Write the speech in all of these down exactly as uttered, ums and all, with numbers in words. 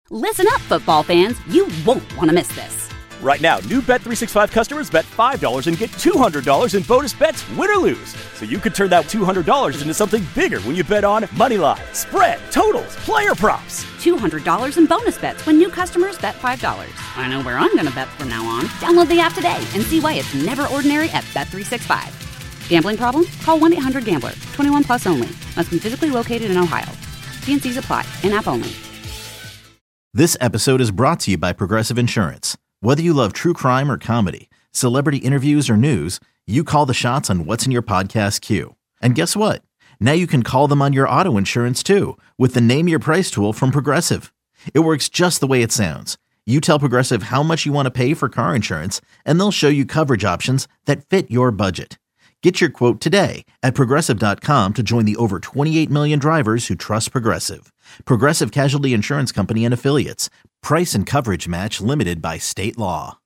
Listen up, football fans. You won't want to miss this. Right now, new Bet three sixty-five customers bet five dollars and get two hundred dollars in bonus bets, win or lose. So you could turn that two hundred dollars into something bigger when you bet on moneyline, spread, totals, player props. two hundred dollars in bonus bets when new customers bet five dollars. I know where I'm going to bet from now on. Download the app today and see why it's never ordinary at Bet three sixty-five. Gambling problem? Call one eight hundred gambler. twenty-one plus only. Must be physically located in Ohio. T and C's apply. In-app only. This episode is brought to you by Progressive Insurance. Whether you love true crime or comedy, celebrity interviews or news, you call the shots on what's in your podcast queue. And guess what? Now you can call them on your auto insurance too with the Name Your Price tool from Progressive. It works just the way it sounds. You tell Progressive how much you want to pay for car insurance, and they'll show you coverage options that fit your budget. Get your quote today at Progressive dot com to join the over twenty-eight million drivers who trust Progressive. Progressive Casualty Insurance Company and Affiliates. Price and coverage match limited by state law.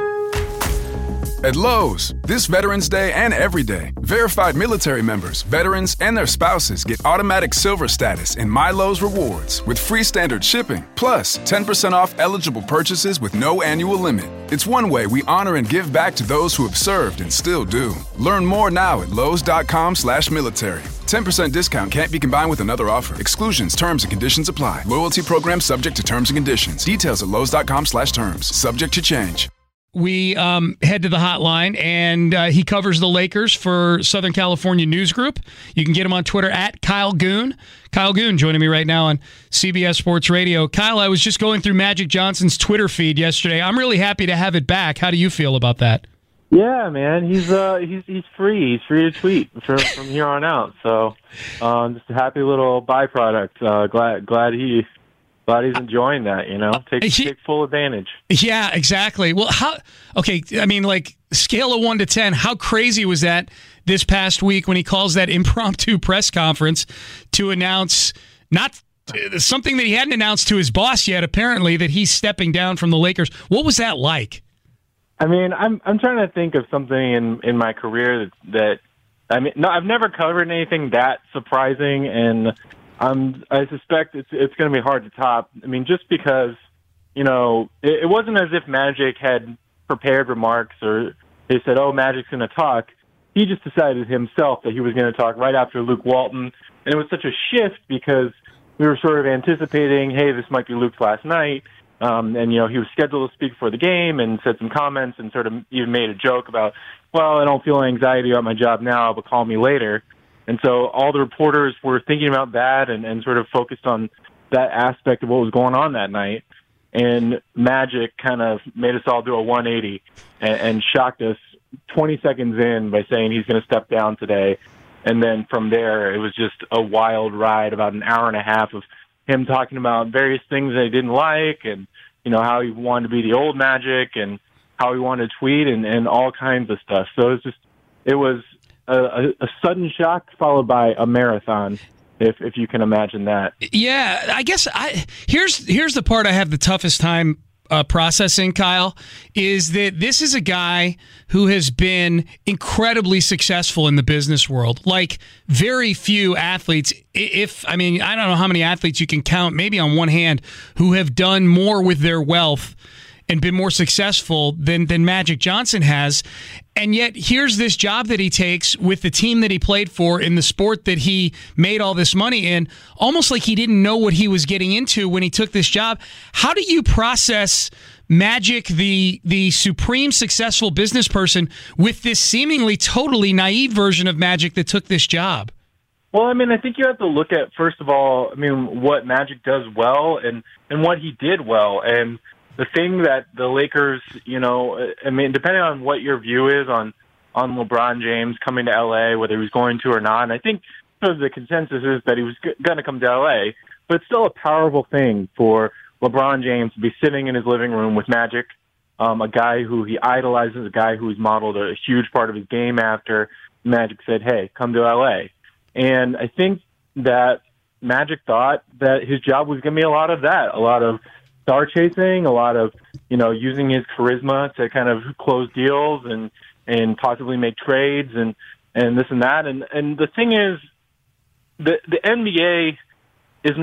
At Lowe's, this Veterans Day and every day, verified military members, veterans, and their spouses get automatic silver status in My Lowe's Rewards with free standard shipping, plus ten percent off eligible purchases with no annual limit. It's one way we honor and give back to those who have served and still do. Learn more now at lowes.com slash military. ten percent discount can't be combined with another offer. Exclusions, terms, and conditions apply. Loyalty program subject to terms and conditions. Details at lowes.com slash terms. Subject to change. We um, head to the hotline, and uh, he covers the Lakers for Southern California News Group. You can get him on Twitter at Kyle Goon. Kyle Goon joining me right now on C B S Sports Radio. Kyle, I was just going through Magic Johnson's Twitter feed yesterday. I'm really happy to have it back. How do you feel about that? Yeah, man, he's uh he's he's free. He's free to tweet from, from here on out. So, um, just a happy little byproduct. Uh, glad glad he. Glad he's enjoying that, you know. Take, he, take full advantage. Yeah, exactly. Well, how? Okay, I mean, like, scale of one to ten, how crazy was that this past week when he calls that impromptu press conference to announce not something that he hadn't announced to his boss yet, apparently, that he's stepping down from the Lakers? What was that like? I mean, I'm I'm trying to think of something in, in my career that, that I mean, no, I've never covered anything that surprising, and Um, I suspect it's it's going to be hard to top. I mean, just because, you know, it, it wasn't as if Magic had prepared remarks or they said, oh, Magic's going to talk. He just decided himself that he was going to talk right after Luke Walton. And it was such a shift because we were sort of anticipating, hey, this might be Luke's last night. Um, and, you know, he was scheduled to speak for the game and said some comments and sort of even made a joke about, well, I don't feel anxiety about my job now, but call me later. And so all the reporters were thinking about that and, and sort of focused on that aspect of what was going on that night. And Magic kind of made us all do a one eighty and, and shocked us twenty seconds in by saying he's going to step down today. And then from there, it was just a wild ride, about an hour and a half of him talking about various things that he didn't like and, you know, how he wanted to be the old Magic and how he wanted to tweet and, and all kinds of stuff. So it was just, it was A, a sudden shock followed by a marathon, if if you can imagine that. Yeah, I guess I here's here's the part I have the toughest time uh, processing, Kyle, is that this is a guy who has been incredibly successful in the business world. Like very few athletes, if I mean, I don't know how many athletes you can count, maybe on one hand, who have done more with their wealth and been more successful than than Magic Johnson has. And yet here's this job that he takes with the team that he played for in the sport that he made all this money in, almost like he didn't know what he was getting into when he took this job. How do you process Magic, the the supreme successful business person, with this seemingly totally naive version of Magic that took this job? Well, I mean, I think you have to look at, first of all, I mean, what Magic does well and, and what he did well. And the thing that the Lakers, you know, I mean, depending on what your view is on, on LeBron James coming to L A, whether he was going to or not, and I think sort of the consensus is that he was g- going to come to L A, but it's still a powerful thing for LeBron James to be sitting in his living room with Magic, um, a guy who he idolizes, a guy who he's modeled a huge part of his game after. Magic said, hey, come to L A. And I think that Magic thought that his job was going to be a lot of that, a lot of star chasing, a lot of, you know, using his charisma to kind of close deals and, and possibly make trades and, and this and that. And, and the thing is, the, the N B A is not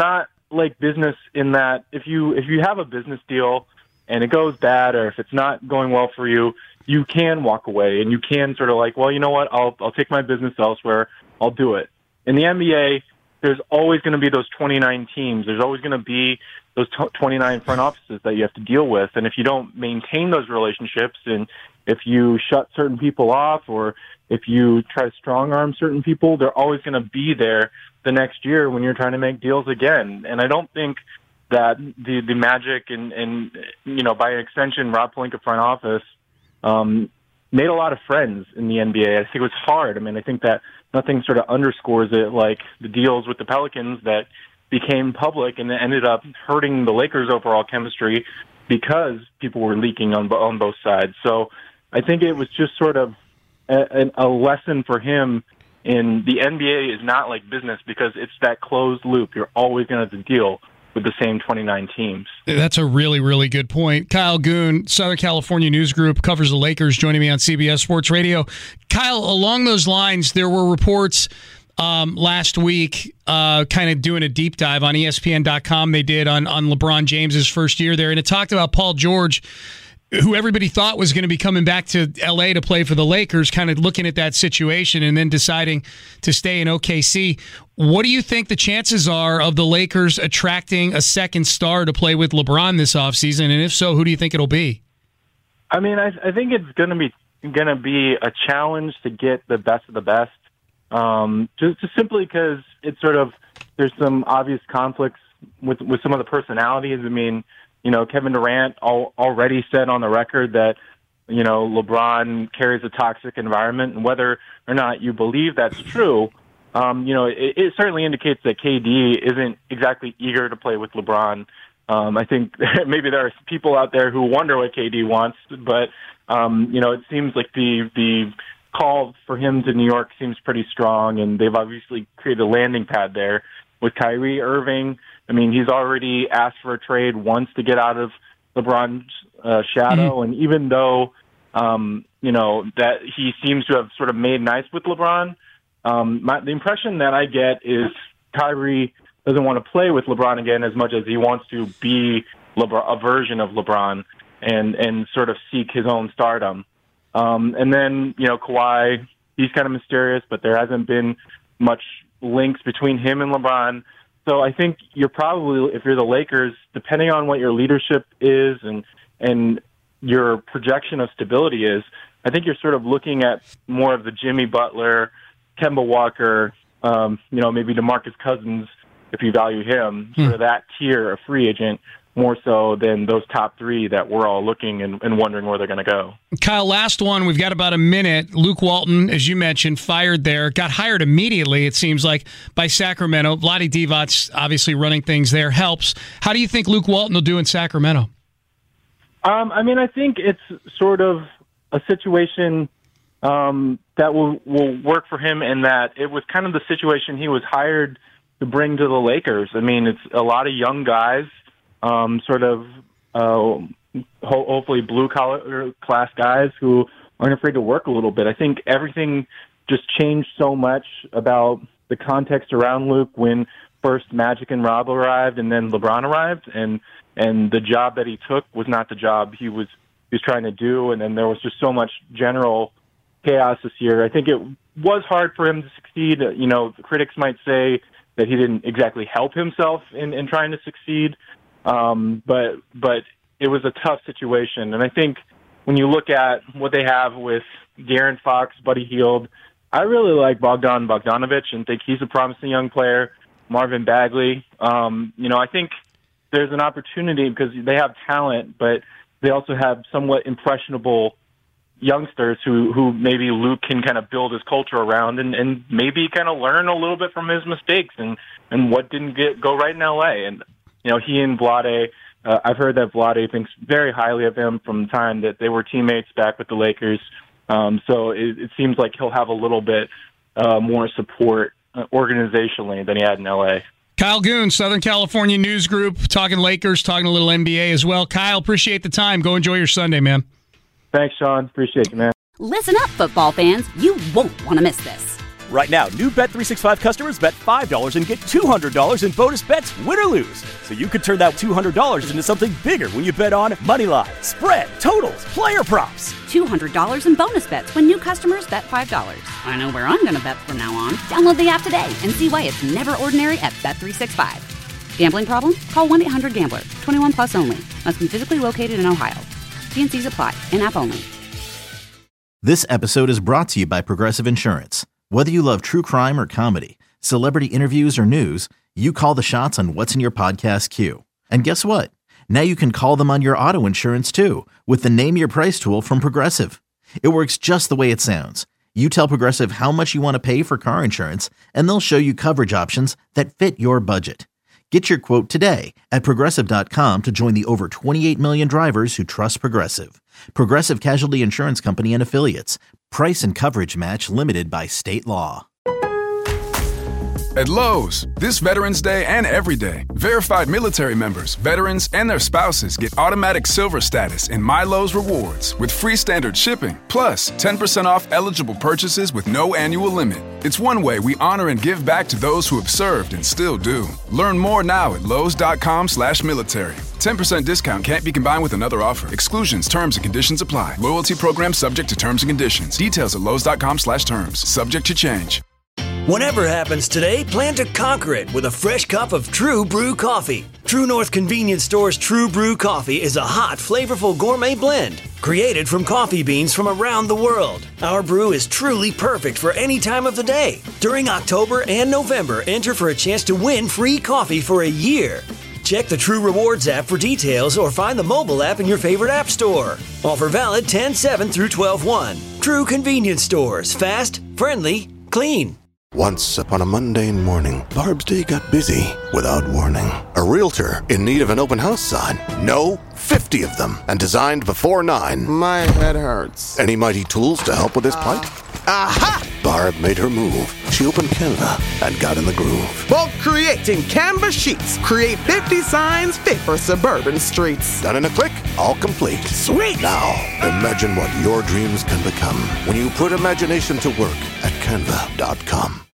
like business in that if you if you have a business deal and it goes bad, or if it's not going well for you, you can walk away and you can sort of like, well, you know what, I'll I'll take my business elsewhere. I'll do it. In the N B A, there's always going to be those twenty-nine teams. There's always going to be those twenty-nine front offices that you have to deal with. And if you don't maintain those relationships, and if you shut certain people off, or if you try to strong arm certain people, they're always going to be there the next year when you're trying to make deals again. And I don't think that the the Magic and, and you know, by extension, Rob Pelinka front office um, made a lot of friends in the N B A. I think it was hard. I mean, I think that nothing sort of underscores it like the deals with the Pelicans that became public and ended up hurting the Lakers' overall chemistry because people were leaking on on both sides. So I think it was just sort of a, a lesson for him in the N B A is not like business because it's that closed loop. You're always going to have to deal with the same twenty-nine teams. That's a really, really good point. Kyle Goon, Southern California News Group, covers the Lakers, joining me on C B S Sports Radio. Kyle, along those lines, there were reports um, last week uh, kind of doing a deep dive on E S P N dot com they did on, on LeBron James's first year there, and it talked about Paul George, who everybody thought was going to be coming back to L A to play for the Lakers, kind of looking at that situation and then deciding to stay in O K C. What do you think the chances are of the Lakers attracting a second star to play with LeBron this offseason? And if so, who do you think it'll be? I mean, I, I think it's going to be going to be a challenge to get the best of the best, um, just, just simply because it's sort of there's some obvious conflicts with with some of the personalities. I mean, you know, Kevin Durant al- already said on the record that, you know, LeBron carries a toxic environment, and whether or not you believe that's true, um, you know, it, it certainly indicates that K D isn't exactly eager to play with LeBron. Um, I think maybe there are people out there who wonder what K D wants, but, um, you know, it seems like the the call for him to New York seems pretty strong, and they've obviously created a landing pad there with Kyrie Irving. I mean, he's already asked for a trade once to get out of LeBron's uh, shadow, mm-hmm. and even though, um, you know, that he seems to have sort of made nice with LeBron, um, my, the impression that I get is Kyrie doesn't want to play with LeBron again as much as he wants to be LeBron, a version of LeBron, and and sort of seek his own stardom. Um, and then, you know, Kawhi, he's kind of mysterious, but there hasn't been much links between him and LeBron. So I think you're probably, if you're the Lakers, depending on what your leadership is and and your projection of stability is, I think you're sort of looking at more of the Jimmy Butler, Kemba Walker, um, you know, maybe DeMarcus Cousins, if you value him, hmm. sort of that tier of free agent, more so than those top three that we're all looking and, and wondering where they're going to go. Kyle, last one. We've got about a minute. Luke Walton, as you mentioned, fired there. Got hired immediately, it seems like, by Sacramento. Vlade Divac obviously running things there helps. How do you think Luke Walton will do in Sacramento? Um, I mean, I think it's sort of a situation um, that will, will work for him in that it was kind of the situation he was hired to bring to the Lakers. I mean, it's a lot of young guys, um, sort of uh, ho- hopefully blue-collar class guys who aren't afraid to work a little bit. I think everything just changed so much about the context around Luke when first Magic and Rob arrived and then LeBron arrived, and and the job that he took was not the job he was he was trying to do, and then there was just so much general chaos this year. I think it was hard for him to succeed. You know, critics might say that he didn't exactly help himself in, in trying to succeed, um, but but it was a tough situation. And I think when you look at what they have with De'Aaron Fox, Buddy Hield, I really like Bogdan Bogdanovic and think he's a promising young player. Marvin Bagley, um, you know, I think there's an opportunity because they have talent, but they also have somewhat impressionable youngsters who, who maybe Luke can kind of build his culture around and, and maybe kind of learn a little bit from his mistakes and, and what didn't get go right in L A. And, you know, he and Vlade, uh, I've heard that Vlade thinks very highly of him from the time that they were teammates back with the Lakers. Um, so it, it seems like he'll have a little bit uh, more support uh, organizationally than he had in L A. Kyle Goon, Southern California News Group, talking Lakers, talking a little N B A as well. Kyle, appreciate the time. Go enjoy your Sunday, man. Thanks, Sean. Appreciate you, man. Listen up, football fans. You won't want to miss this. Right now, new Bet three sixty-five customers bet five dollars and get two hundred dollars in bonus bets, win or lose. So you could turn that two hundred dollars into something bigger when you bet on moneyline, spread, totals, player props. two hundred dollars in bonus bets when new customers bet five dollars. I know where I'm going to bet from now on. Download the app today and see why it's never ordinary at Bet three sixty-five. Gambling problem? Call one eight hundred gambler. twenty-one plus only. Must be physically located in Ohio. T and C's apply. In-app only. This episode is brought to you by Progressive Insurance. Whether you love true crime or comedy, celebrity interviews or news, you call the shots on what's in your podcast queue. And guess what? Now you can call them on your auto insurance too with the Name Your Price tool from Progressive. It works just the way it sounds. You tell Progressive how much you want to pay for car insurance, and they'll show you coverage options that fit your budget. Get your quote today at Progressive dot com to join the over twenty-eight million drivers who trust Progressive. Progressive Casualty Insurance Company and Affiliates. Price and coverage match limited by state law. At Lowe's, this Veterans Day and every day, verified military members, veterans, and their spouses get automatic silver status in My Lowe's Rewards with free standard shipping, plus ten percent off eligible purchases with no annual limit. It's one way we honor and give back to those who have served and still do. Learn more now at Lowe's.com slash military. ten percent discount can't be combined with another offer. Exclusions, terms, and conditions apply. Loyalty program subject to terms and conditions. Details at Lowe's.com slash terms. Subject to change. Whatever happens today, plan to conquer it with a fresh cup of True Brew coffee. True North Convenience Store's True Brew coffee is a hot, flavorful gourmet blend created from coffee beans from around the world. Our brew is truly perfect for any time of the day. During October and November, enter for a chance to win free coffee for a year. Check the True Rewards app for details or find the mobile app in your favorite app store. Offer valid ten seven through twelve one. True Convenience Stores. Fast, friendly, clean. Once upon a mundane morning, Barb's day got busy without warning. A realtor in need of an open house sign. No, fifty of them, and designed before nine. My head hurts. Any mighty tools to help with this plight? Aha! Barb made her move. She opened Canva and got in the groove. Bulk creating Canva sheets. Create fifty signs fit for suburban streets. Done in a click, all complete. Sweet! Now, imagine what your dreams can become when you put imagination to work at Canva dot com.